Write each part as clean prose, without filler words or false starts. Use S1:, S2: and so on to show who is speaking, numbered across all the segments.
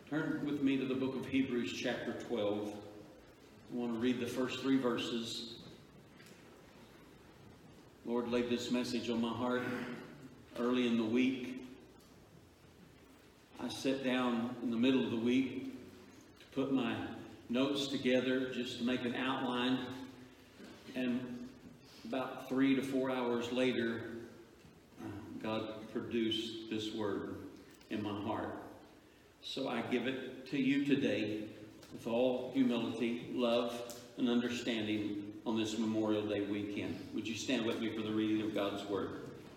S1: Turn with me to the book of Hebrews chapter 12. I want to read the first 3 verses. Lord laid this message on my heart early in the week. I sat down in the middle of the week to put my notes together just to make an outline. And about 3 to 4 hours later, God produced this word in my heart. So I give it to you today with all humility, love, and understanding on this Memorial Day weekend. Would you stand with me for the reading of God's Word?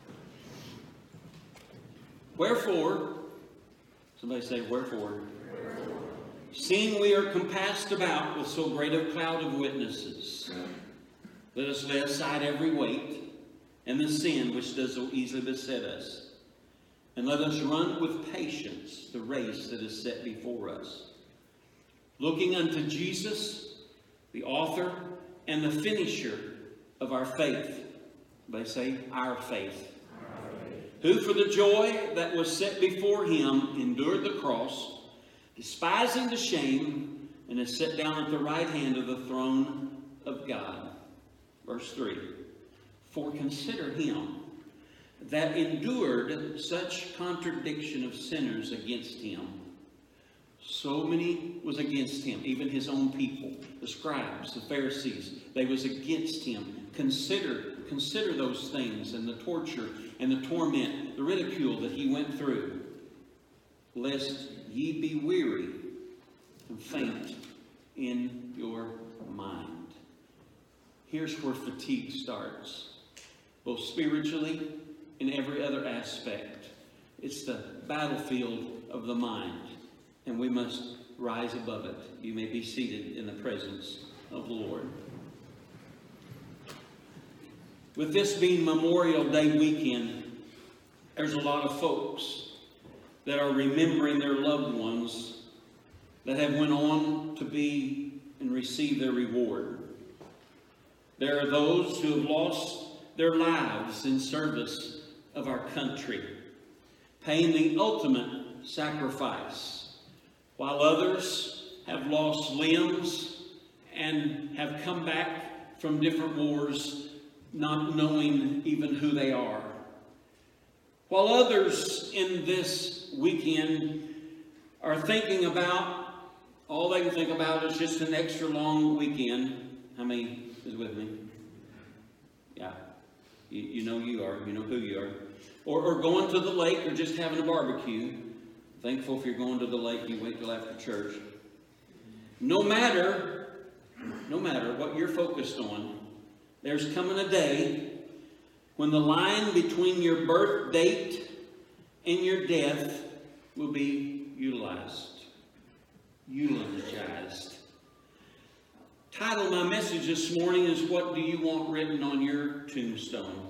S1: Wherefore, somebody say, wherefore? Seeing we are compassed about with so great a cloud of witnesses, let us lay aside every weight and the sin which does so easily beset us. And let us run with patience the race that is set before us, looking unto Jesus, the author and the finisher of our faith. They say, our faith. Who for the joy that was set before him endured the cross, despising the shame, and is set down at the right hand of the throne of God. Verse 3. For consider him that endured such contradiction of sinners against him. So many was against him, even his own people, the scribes, the Pharisees. They was against him. Consider those things and the torture and the torment, the ridicule that he went through. Lest ye be weary and faint in your mind. Here's where fatigue starts, both spiritually in every other aspect. It's the battlefield of the mind, and we must rise above it. You may be seated in the presence of the Lord. With this being Memorial Day weekend, there's a lot of folks that are remembering their loved ones that have went on to be and receive their reward. There are those who have lost their lives in service of our country, paying the ultimate sacrifice, while others have lost limbs and have come back from different wars not knowing even who they are. While others in this weekend are thinking about, all they can think about is just an extra long weekend. How many is with me? Yeah. You know you are. You know who you are. Or going to the lake or just having a barbecue. Thankful if you're going to the lake, you wait till after church. No matter what you're focused on, there's coming a day when the line between your birth date and your death will be eulogized. Title of my message this morning is, what do you want written on your tombstone?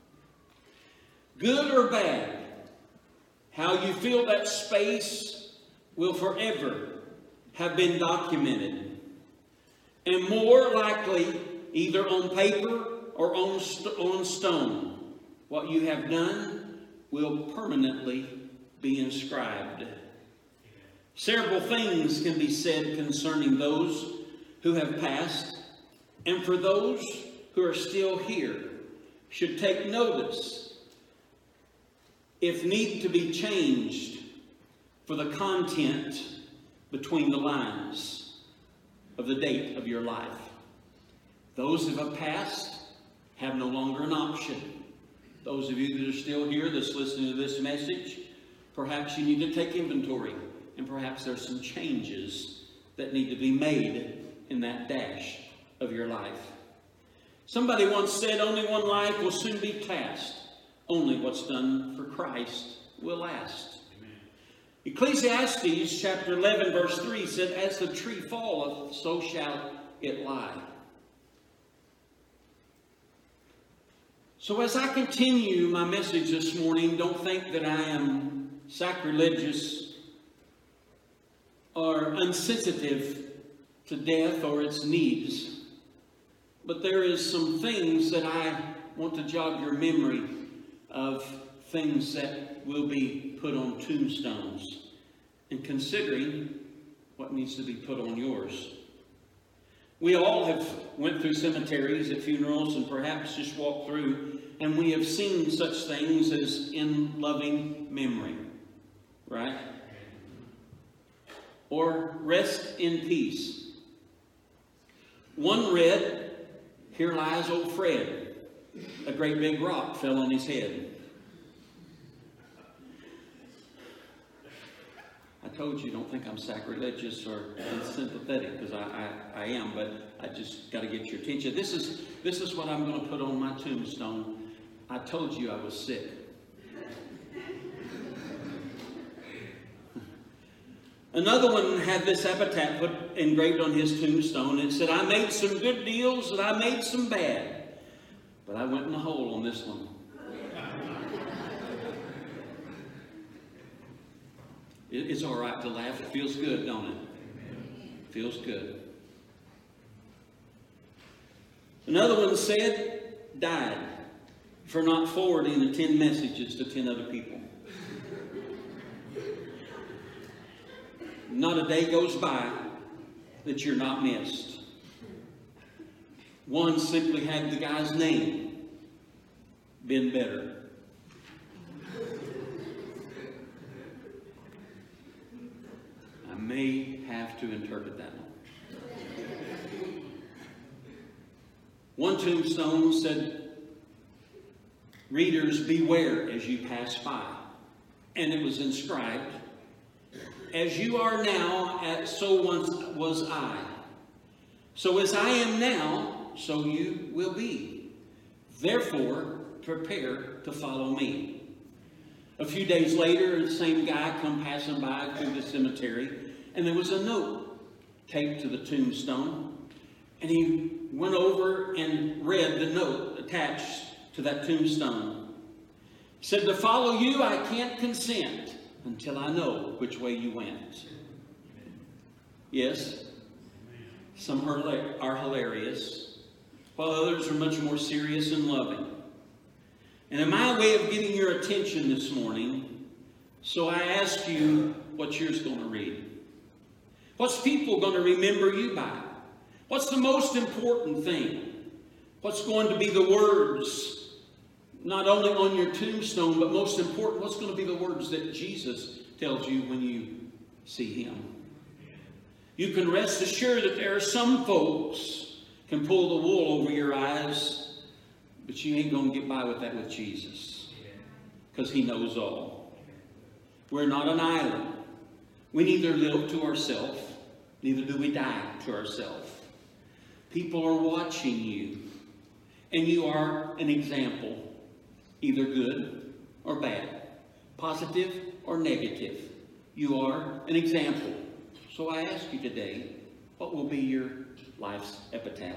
S1: Good or bad, how you fill that space will forever have been documented. And more likely, either on paper or on stone, what you have done will permanently be inscribed. Several things can be said concerning those who have passed, and for those who are still here, should take notice, if need to be changed, for the content between the lines of the date of your life. Those who have passed have no longer an option. Those of you that are still here that's listening to this message, perhaps you need to take inventory, and perhaps there's some changes that need to be made in that dash of your life. Somebody once said, only one life will soon be cast. Only what's done for Christ will last. Amen. Ecclesiastes chapter 11 verse 3 said, as the tree falleth, so shall it lie. So as I continue my message this morning, don't think that I am sacrilegious or insensitive to death or its needs. But there is some things that I want to jog your memory of, things that will be put on tombstones and considering what needs to be put on yours. We all have went through cemeteries at funerals and perhaps just walked through, and we have seen such things as in loving memory, right? Or rest in peace. One read, here lies old Fred. A great big rock fell on his head. I told you, don't think I'm sacrilegious or unsympathetic, because I am, but I just got to get your attention. This is what I'm going to put on my tombstone. I told you I was sick. Another one had this epitaph put engraved on his tombstone. It said, I made some good deals and I made some bad, but I went in the hole on this one. It's all right to laugh. It feels good, don't it? Feels good. Another one said, died for not forwarding the 10 messages to 10 other people. Not a day goes by that you're not missed. One simply had the guy's name, been better. I may have to interpret that one. One tombstone said, readers, beware as you pass by. And it was inscribed, as you are now, so once was I. So as I am now, so you will be. Therefore, prepare to follow me. A few days later, the same guy come passing by through the cemetery, and there was a note taped to the tombstone. And he went over and read the note attached to that tombstone. He said, to follow you, I can't consent until I know which way you went. Yes, some are hilarious, while others are much more serious and loving. And in my way of getting your attention this morning, so I ask you what yours going to read. What's people going to remember you by? What's the most important thing? What's going to be the words, not only on your tombstone, but most important, what's going to be the words that Jesus tells you when you see him? You can rest assured that there are some folks can pull the wool over your eyes, but you ain't going to get by with that with Jesus, because he knows all. We're not an island. We neither live to ourselves, neither do we die to ourselves. People are watching you, and you are an example, either good or bad, positive or negative. You are an example. So I ask you today, what will be your life's epitaph?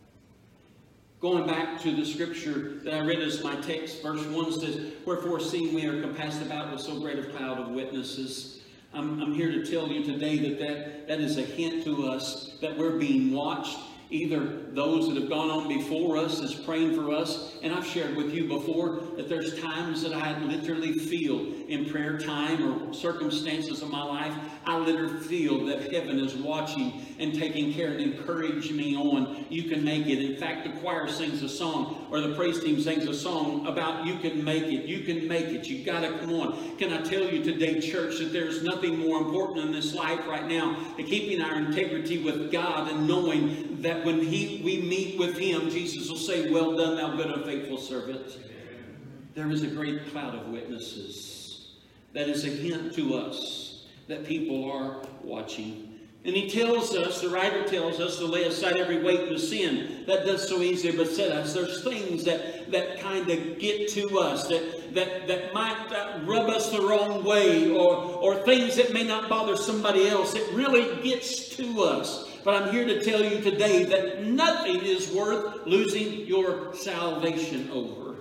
S1: Going back to the scripture that I read as my text, verse 1 says, wherefore seeing we are compassed about with so great a cloud of witnesses. I'm here to tell you today that is a hint to us that we're being watched. Either those that have gone on before us is praying for us. And I've shared with you before that there's times that I literally feel in prayer time or circumstances of my life, I literally feel that heaven is watching and taking care and encouraging me on. You can make it. In fact, the choir sings a song, or the praise team sings a song about you can make it. You can make it. You got to come on. Can I tell you today, church, that there's nothing more important in this life right now than keeping our integrity with God and knowing that when we meet with him, Jesus will say, well done, thou good and faithful servant. There is a great cloud of witnesses. That is a hint to us that people are watching. And he tells us, the writer tells us, to lay aside every weight and the sin that does so easily beset us. There's things that kind of get to us, that might rub us the wrong way, or things that may not bother somebody else. It really gets to us. But I'm here to tell you today that nothing is worth losing your salvation over.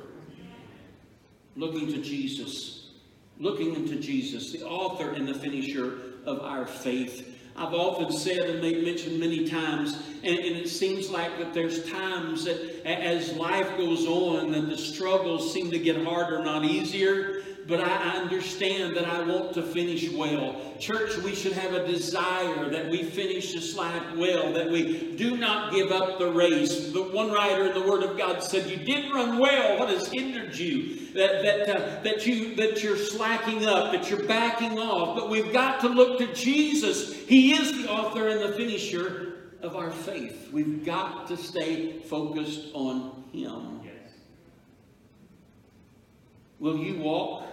S1: Looking to Jesus. Looking into Jesus, the author and the finisher of our faith. I've often said and made mention many times, and it seems like that there's times that as life goes on, that the struggles seem to get harder, not easier. but I understand that I want to finish well. Church, we should have a desire that we finish this life well, that we do not give up the race. The one writer in the Word of God said, you did run well. What has hindered you? That you're slacking up, that you're backing off. But we've got to look to Jesus. He is the author and the finisher of our faith. We've got to stay focused on Him. Yes. Will you walk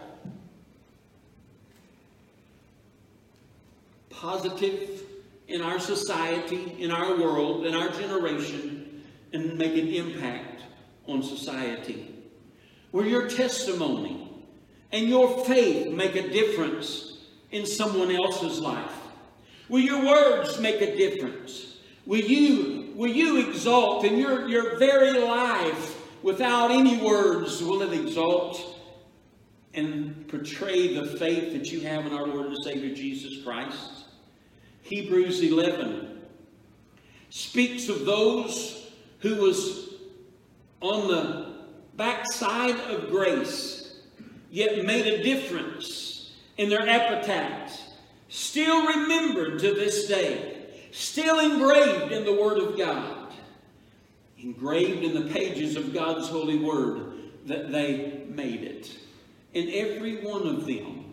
S1: positive in our society, in our world, in our generation, and make an impact on society? Will your testimony and your faith make a difference in someone else's life? Will your words make a difference? Will you exalt in your very life without any words? Will it exalt and portray the faith that you have in our Lord and Savior Jesus Christ? Hebrews 11 speaks of those who was on the backside of grace, yet made a difference in their epitaph, still remembered to this day, still engraved in the Word of God, engraved in the pages of God's holy Word, that they made it. And every one of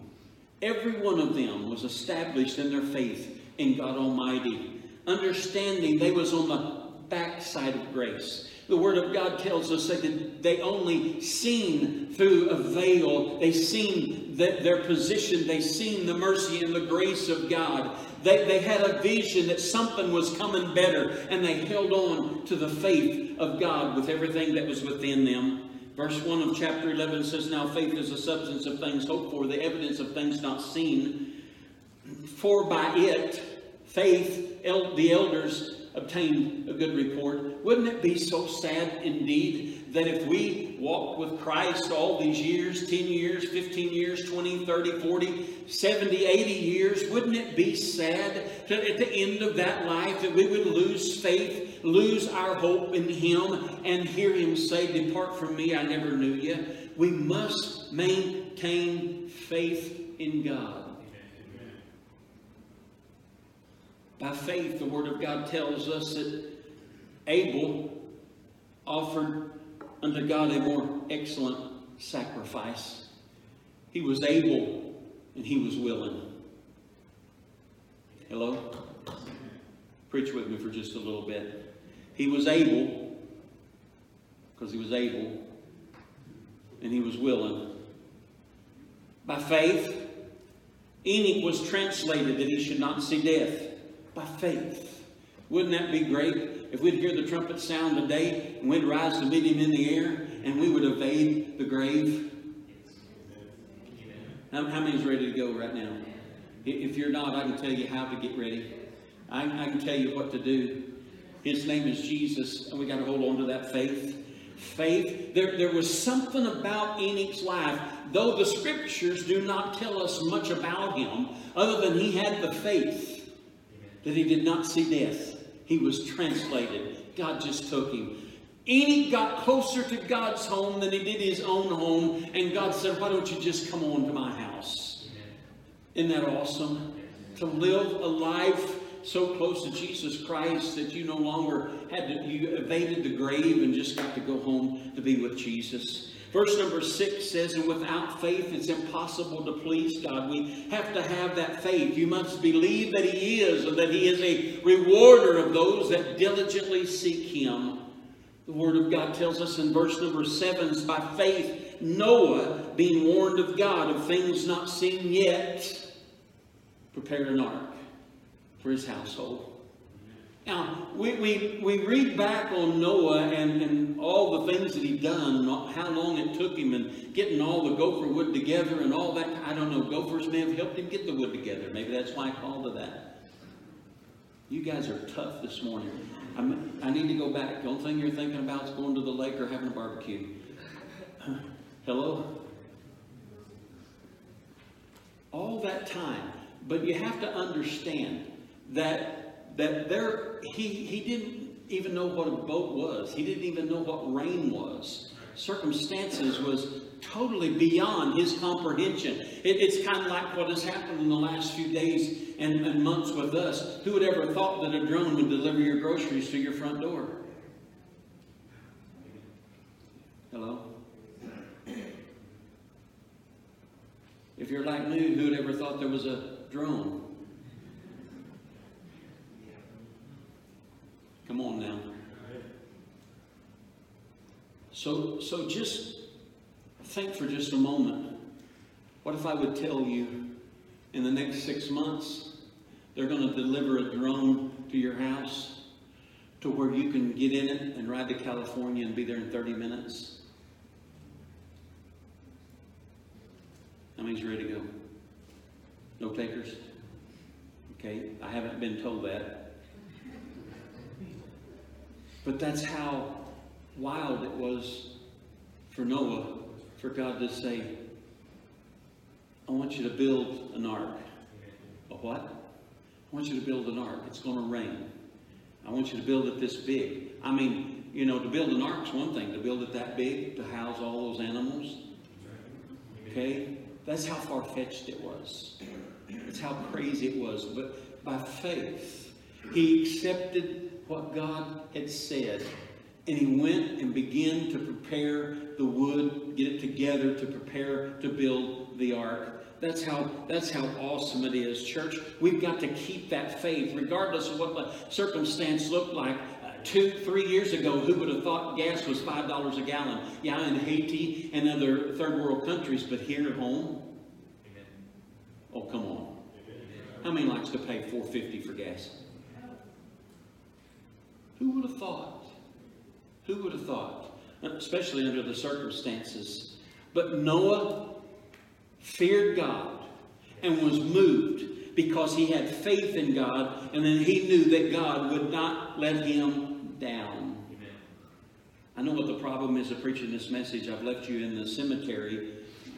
S1: them was established in their faith in God Almighty, understanding they was on the backside of grace. The Word of God tells us that they only seen through a veil. They seen their position. They seen the mercy and the grace of God. They had a vision that something was coming better, and they held on to the faith of God with everything that was within them. Verse 1 of chapter 11 says, now faith is the substance of things hoped for, the evidence of things not seen. For by it, faith, the elders obtained a good report. Wouldn't it be so sad indeed that if we walked with Christ all these years, 10 years, 15 years, 20, 30, 40, 70, 80 years, wouldn't it be sad that at the end of that life that we would lose faith, lose our hope in Him, and hear Him say, depart from me, I never knew you? We must maintain faith in God. By faith, the Word of God tells us that Abel offered unto God a more excellent sacrifice. He was able and he was willing. Hello? Preach with me for just a little bit. He was able because he was able, and he was willing. By faith, Enoch was translated that he should not see death. By faith. Wouldn't that be great if we'd hear the trumpet sound today and we'd rise to meet Him in the air and we would evade the grave? How many's ready to go right now? If you're not, I can tell you how to get ready. I can tell you what to do. His name is Jesus, and we got to hold on to that faith. Faith. There was something about Enoch's life, though the scriptures do not tell us much about him, other than he had the faith that he did not see death. He was translated. God just took him. Enoch got closer to God's home than he did his own home, and God said, why don't you just come on to my house? Isn't that awesome? To live a life so close to Jesus Christ that you no longer you evaded the grave and just got to go home to be with Jesus. Verse number 6 says, and without faith it's impossible to please God. We have to have that faith. You must believe that He is, and that He is a rewarder of those that diligently seek Him. The Word of God tells us in verse number 7, by faith Noah, being warned of God of things not seen yet, prepared an ark for his household. Now, we read back on Noah and all the things that he'd done, and how long it took him, and getting all the gopher wood together and all that. I don't know, gophers may have helped him get the wood together. Maybe that's why I called it that. You guys are tough this morning. I need to go back. The only thing you're thinking about is going to the lake or having a barbecue. Hello? All that time. But you have to understand that he didn't even know what a boat was. He didn't even know what rain was. circumstances was totally beyond his comprehension. It's kind of like what has happened in the last few days and months with us. Who would ever thought that a drone would deliver your groceries to your front door? Hello? If you're like me, who would ever thought there was a drone? Come on now. So just think for just a moment. What if I would tell you in the next 6 months they're going to deliver a drone to your house to where you can get in it and ride to California and be there in 30 minutes? How many's ready to go? No takers? Okay, I haven't been told that. But that's how wild it was for Noah, for God to say, I want you to build an ark. A what? I want you to build an ark. It's going to rain. I want you to build it this big. I mean, you know, to build an ark's one thing. To build it that big, to house all those animals. Okay? That's how far-fetched it was. That's how crazy it was. But by faith, he accepted what God had said. And he went and began to prepare the wood, get it together to prepare to build the ark. That's how awesome it is, church. We've got to keep that faith, regardless of what the circumstance looked like. 2-3 years ago, who would have thought gas was $5 a gallon? Yeah, in Haiti and other third world countries, but here at home? Amen. Oh, come on. Amen. How many likes to pay $4.50 for gas? Who would have thought? Who would have thought? Especially under the circumstances. But Noah feared God and was moved because he had faith in God, and then he knew that God would not let him down. Amen. I know what the problem is of preaching this message. I've left you in the cemetery.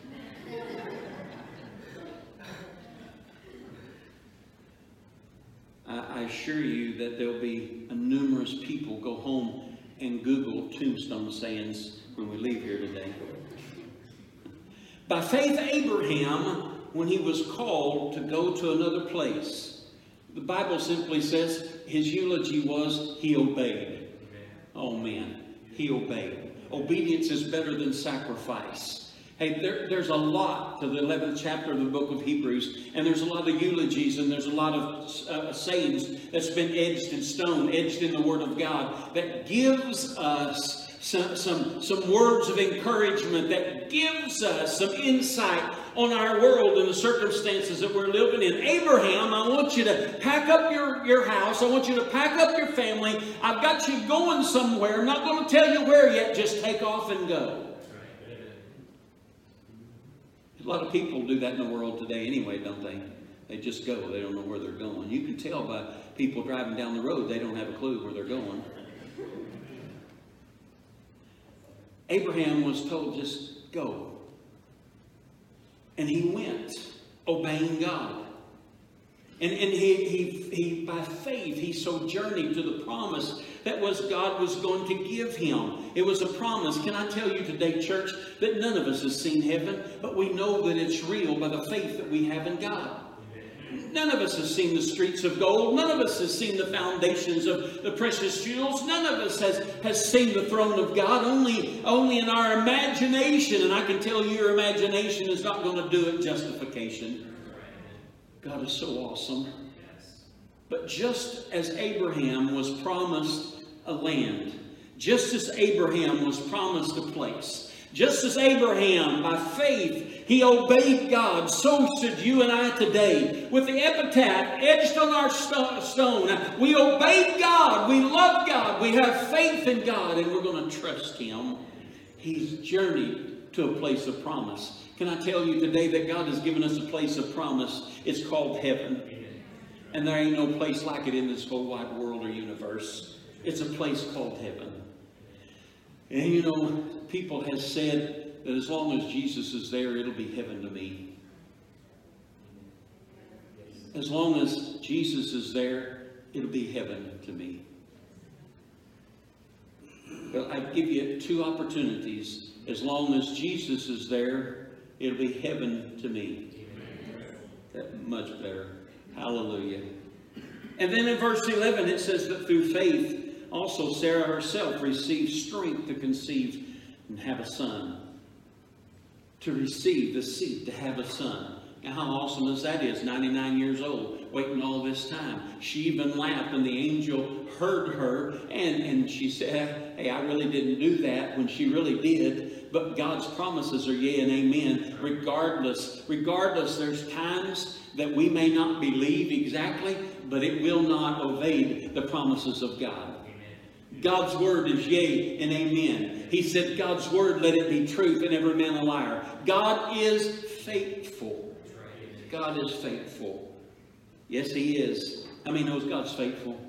S1: I assure you that there'll be numerous people go home and Google tombstone sayings when we leave here today. By faith, Abraham, when he was called to go to another place, the Bible simply says his eulogy was he obeyed. Oh man, he obeyed. Obedience is better than sacrifice. Hey, there's a lot to the 11th chapter of the book of Hebrews, and there's a lot of eulogies, and there's a lot of sayings that's been edged in stone, edged in the Word of God, that gives us some words of encouragement, that gives us some insight on our world and the circumstances that we're living in. Abraham, I want you to pack up your house. I want you to pack up your family. I've got you going somewhere. I'm not going to tell you where yet. Just take off and go. A lot of people do that in the world today anyway, don't they? They just go. They don't know where they're going. You can tell by people driving down the road, they don't have a clue where they're going. Abraham was told, just go. And he went, obeying God. And he by faith, he sojourned to the promise that God was going to give him. It was a promise. Can I tell you today, church, that none of us has seen heaven, but we know that it's real by the faith that we have in God. None of us has seen the streets of gold. None of us has seen the foundations of the precious jewels. None of us has seen the throne of God. Only in our imagination. And I can tell you, your imagination is not going to do it justification. God is so awesome. But just as Abraham was promised a land, just as Abraham was promised a place, just as Abraham, by faith, he obeyed God, so should you and I today. With the epitaph etched on our stone, we obeyed God, we love God, we have faith in God, and we're going to trust Him. He's journeyed to a place of promise. Can I tell you today that God has given us a place of promise? It's called heaven. And there ain't no place like it in this whole wide world or universe. It's a place called heaven. And you know, people have said that as long as Jesus is there, it'll be heaven to me. As long as Jesus is there, it'll be heaven to me. But I give you 2 opportunities. As long as Jesus is there, it'll be heaven to me. That much better. Hallelujah. And then in verse 11 it says that through faith also Sarah herself received strength to conceive and have a son. To receive the seed to have a son. Now how awesome is that? 99 years old, waiting all this time. She even laughed, and the angel heard her, and she said, hey, I really didn't do that, when she really did. But God's promises are yea and amen, regardless. There's times that we may not believe exactly, but it will not evade the promises of God. God's word is yea and amen. He said, God's word, let it be truth, and every man a liar. God is faithful. God is faithful. Yes, He is. How many knows God's faithful?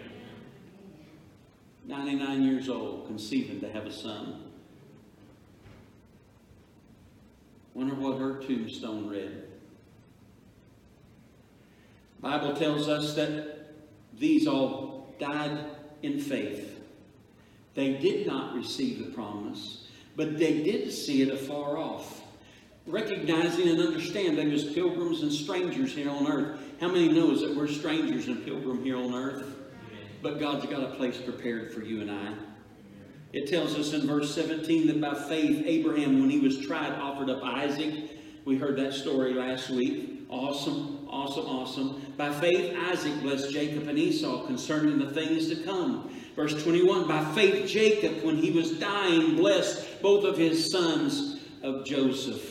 S1: 99 years old, conceiving to have a son. Wonder what her tombstone read. The Bible tells us that these all died in faith. They did not receive the promise, but they did see it afar off. Recognizing and understand they was pilgrims and strangers here on earth. How many knows that we're strangers and pilgrim here on earth? But God's got a place prepared for you and I. It tells us in verse 17 that by faith Abraham, when he was tried, offered up Isaac. We heard that story last week. Awesome, awesome, awesome. By faith Isaac blessed Jacob and Esau concerning the things to come. Verse 21, by faith Jacob, when he was dying, blessed both of his sons of Joseph.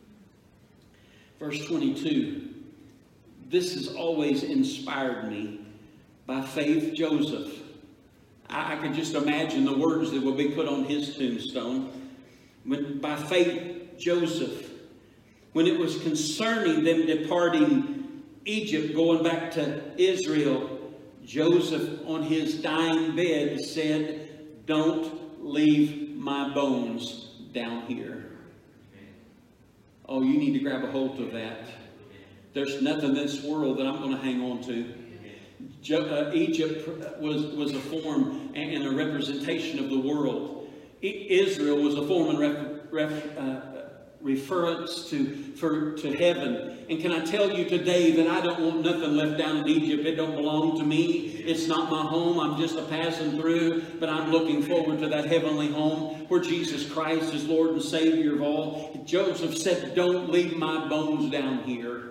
S1: Verse 22, this has always inspired me. By faith, Joseph. I could just imagine the words that will be put on his tombstone. By faith, Joseph. When it was concerning them departing Egypt, going back to Israel, Joseph on his dying bed said, don't leave my bones down here. Oh, you need to grab a hold of that. There's nothing in this world that I'm going to hang on to. Egypt was a form and a representation of the world. Israel was a form and reference to heaven. And can I tell you today that I don't want nothing left down in Egypt. It don't belong to me. It's not my home. I'm just a passing through. But I'm looking forward to that heavenly home where Jesus Christ is Lord and Savior of all. Joseph said, don't leave my bones down here.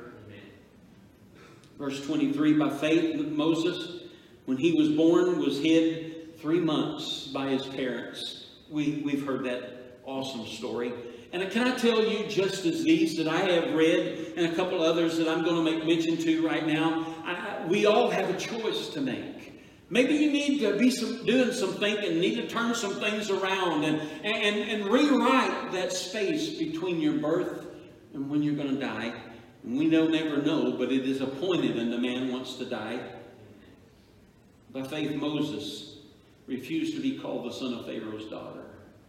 S1: Verse 23, by faith, Moses, when he was born, was hid 3 months by his parents. We've heard that awesome story. And can I tell you, just as these that I have read, and a couple others that I'm going to make mention to right now, we all have a choice to make. Maybe you need to be doing some thinking, need to turn some things around and rewrite that space between your birth and when you're going to die. And we never know, but it is appointed and the man wants to die. By faith, Moses refused to be called the son of Pharaoh's daughter.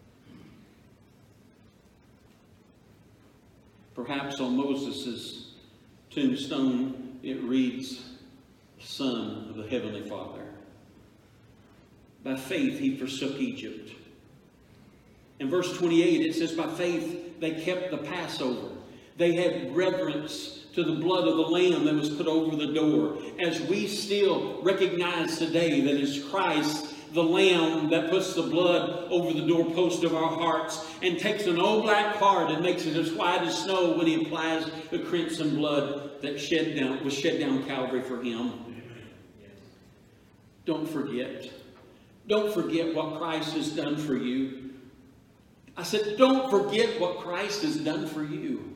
S1: Perhaps on Moses' tombstone it reads, Son of the Heavenly Father. By faith he forsook Egypt. In verse 28 it says, by faith they kept the Passover. They had reverence to the blood of the Lamb that was put over the door. As we still recognize today that it's Christ, the Lamb, that puts the blood over the doorpost of our hearts and takes an old black card and makes it as white as snow when he applies the crimson blood that was shed down Calvary for him. Don't forget. Don't forget what Christ has done for you. I said, don't forget what Christ has done for you.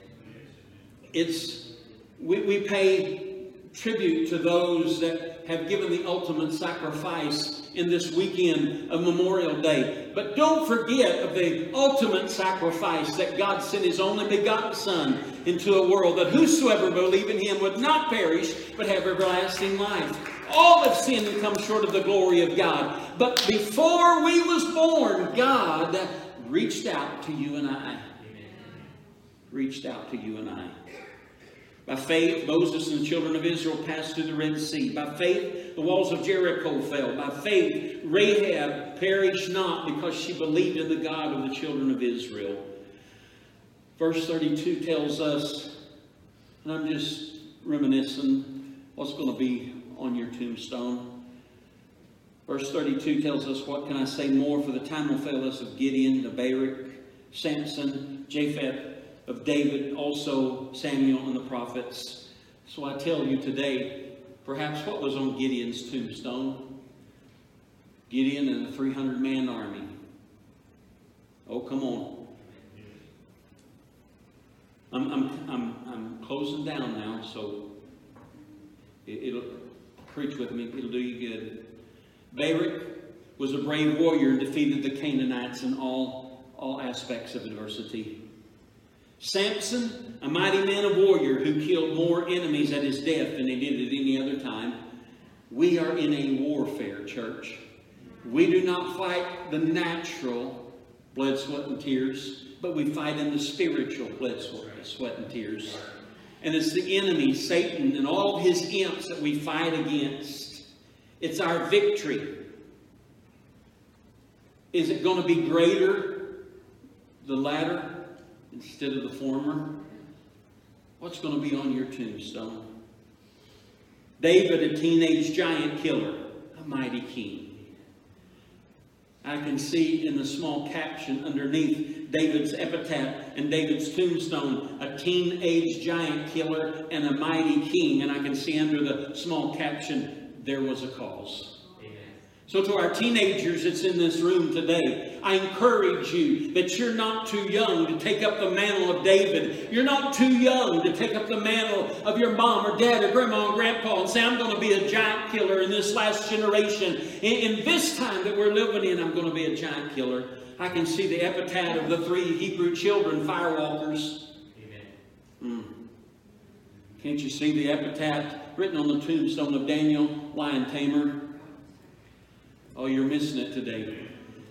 S1: We pay tribute to those that have given the ultimate sacrifice in this weekend of Memorial Day. But don't forget of the ultimate sacrifice that God sent His only begotten Son into a world, that whosoever believe in Him would not perish, but have everlasting life. All have sinned and come short of the glory of God. But before we was born, God reached out to you and I. Reached out to you and I. By faith, Moses and the children of Israel passed through the Red Sea. By faith, the walls of Jericho fell. By faith, Rahab perished not because she believed in the God of the children of Israel. Verse 32 tells us, and I'm just reminiscing what's going to be on your tombstone. Verse 32 tells us, what can I say more? For the time will fail us of Gideon, of Barak, Samson, Jephthah, of David, also Samuel and the prophets. So I tell you today, perhaps what was on Gideon's tombstone? Gideon and the 300-man army. Oh, come on. I'm closing down now, so it'll preach with me. It'll do you good. Barak was a brave warrior and defeated the Canaanites in all aspects of adversity. Samson, a mighty man of warrior who killed more enemies at his death than he did at any other time. We are in a warfare, church. We do not fight the natural blood, sweat, and tears, but we fight in the spiritual blood, sweat, and tears. And it's the enemy, Satan, and all of his imps that we fight against. It's our victory. Is it going to be greater, the latter, instead of the former? What's going to be on your tombstone? David, a teenage giant killer, a mighty king. I can see in the small caption underneath David's epitaph and David's tombstone, a teenage giant killer and a mighty king. And I can see under the small caption, there was a cause. So to our teenagers that's in this room today, I encourage you that you're not too young to take up the mantle of David. You're not too young to take up the mantle of your mom or dad or grandma and grandpa and say, I'm going to be a giant killer in this last generation. In this time that we're living in, I'm going to be a giant killer. I can see the epitaph of the 3 Hebrew children, firewalkers. Amen. Can't you see the epitaph written on the tombstone of Daniel, lion tamer? Oh, you're missing it today.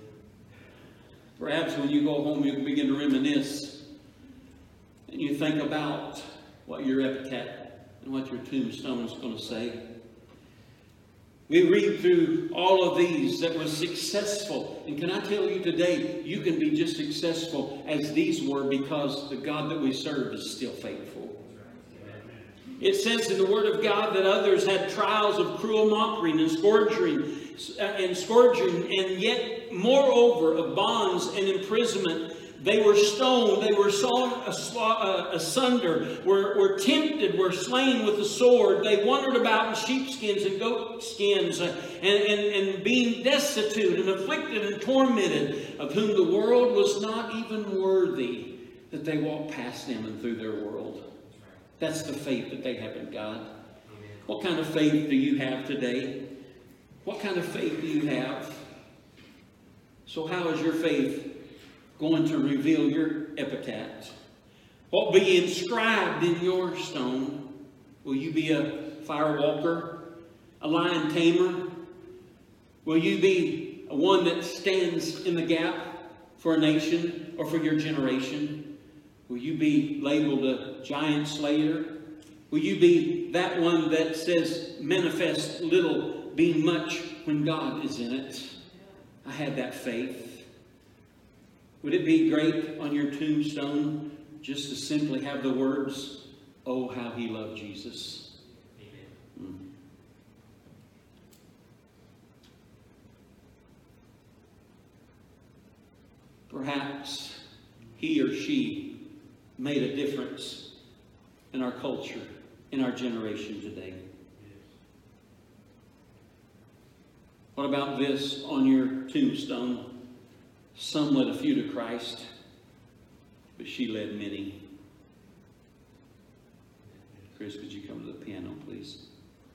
S1: Perhaps when you go home, you can begin to reminisce. And you think about what your epitaph and what your tombstone is going to say. We read through all of these that were successful. And can I tell you today, you can be just successful as these were because the God that we serve is still faithful. It says in the Word of God that others had trials of cruel mockery and scourging, and yet moreover of bonds and imprisonment. They were stoned, they were sawn asunder, were tempted, were slain with the sword. They wandered about in sheepskins and goatskins, and being destitute and afflicted and tormented, of whom the world was not even worthy that they walked past them and through their world. That's the faith that they have in God. What kind of faith do you have today? What kind of faith do you have? So how is your faith going to reveal your epitaph? What will be inscribed in your stone? Will you be a firewalker? A lion tamer? Will you be one that stands in the gap for a nation or for your generation? Will you be labeled a giant slayer? Will you be that one that says manifest little, being much when God is in it? I had that faith. Would it be great on your tombstone just to simply have the words, oh, how he loved Jesus? Amen. Perhaps he or she made a difference in our culture, in our generation today. What about this on your tombstone? Some led a few to Christ, but she led many. Chris, could you come to the piano, please?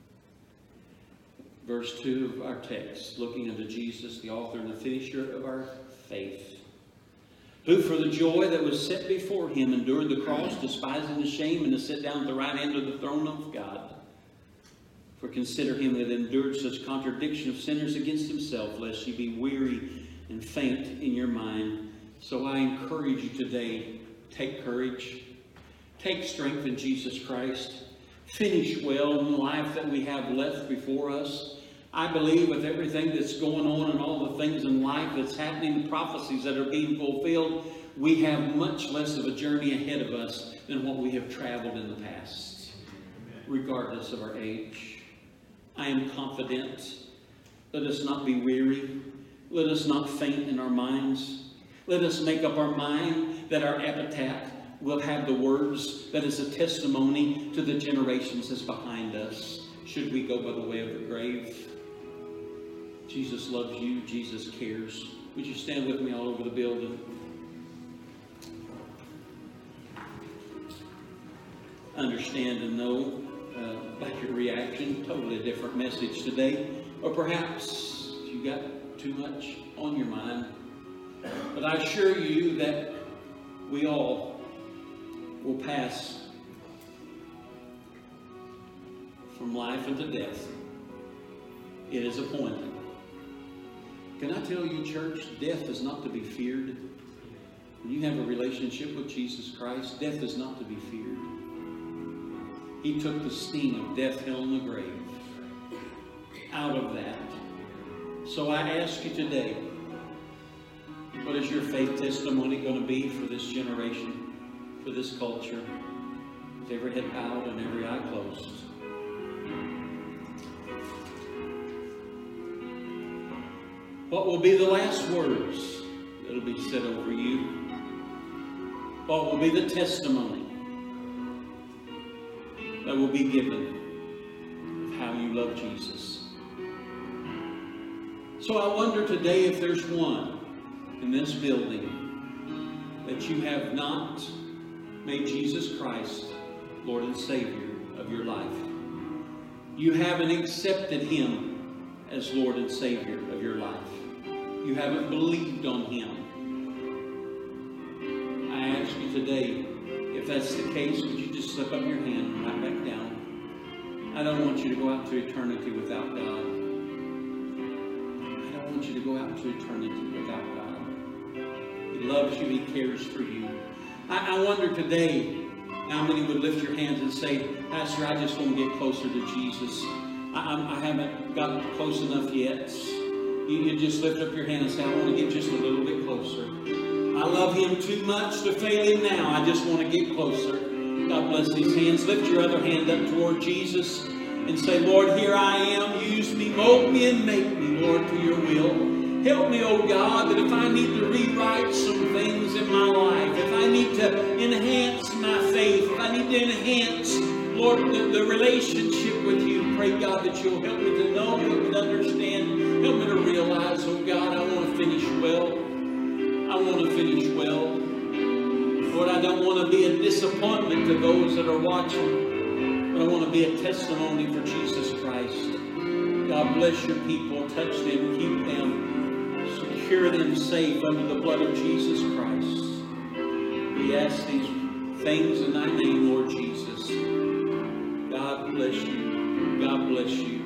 S1: Verse 2 of our text, looking unto Jesus, the author and the finisher of our faith, who for the joy that was set before him endured the cross, despising the shame, and to sit down at the right hand of the throne of God. For consider him that endured such contradiction of sinners against himself, lest ye be weary and faint in your mind. So I encourage you today, take courage. Take strength in Jesus Christ. Finish well in the life that we have left before us. I believe with everything that's going on and all the things in life that's happening, the prophecies that are being fulfilled, we have much less of a journey ahead of us than what we have traveled in the past, regardless of our age. I am confident. Let us not be weary. Let us not faint in our minds. Let us make up our mind that our epitaph will have the words that is a testimony to the generations that's behind us, should we go by the way of the grave. Jesus loves you. Jesus cares. Would you stand with me all over the building? Understand and know by your reaction, totally different message today. Or perhaps you got too much on your mind. But I assure you that we all will pass from life unto death. It is appointed. Can I tell you, church, death is not to be feared. When you have a relationship with Jesus Christ, death is not to be feared. He took the sting of death, hell, and the grave out of that. So I ask you today, what is your faith testimony going to be for this generation, for this culture? With every head bowed and every eye closed. What will be the last words that will be said over you? What will be the testimony that will be given of how you love Jesus? So I wonder today if there's one in this building that you have not made Jesus Christ Lord and Savior of your life. You haven't accepted Him as Lord and Savior of your life. You haven't believed on Him. I ask you today, if that's the case, would you just slip up your hand and right back down? I don't want you to go out to eternity without God. I don't want you to go out to eternity without God. He loves you. He cares for you. I wonder today how many would lift your hands and say, Pastor, I just want to get closer to Jesus. I haven't gotten close enough yet. You just lift up your hand and say, I want to get just a little bit closer. I love Him too much to fail Him now. I just want to get closer. God bless these hands. Lift your other hand up toward Jesus and say, Lord, here I am. Use me, mold me, and make me, Lord, to your will. Help me, oh God, that if I need to rewrite some things in my life, if I need to enhance my faith, if I need to enhance, Lord, the relationship with you, pray, God, that you'll help me to know, help me to understand, help me to realize, oh God, I want to finish well. I want to finish well. Lord, I don't want to be a disappointment to those that are watching, but I want to be a testimony for Jesus Christ. God bless your people. Touch them, keep them, secure them safe under the blood of Jesus Christ. We ask these things in thy name, Lord Jesus. God bless you. God bless you.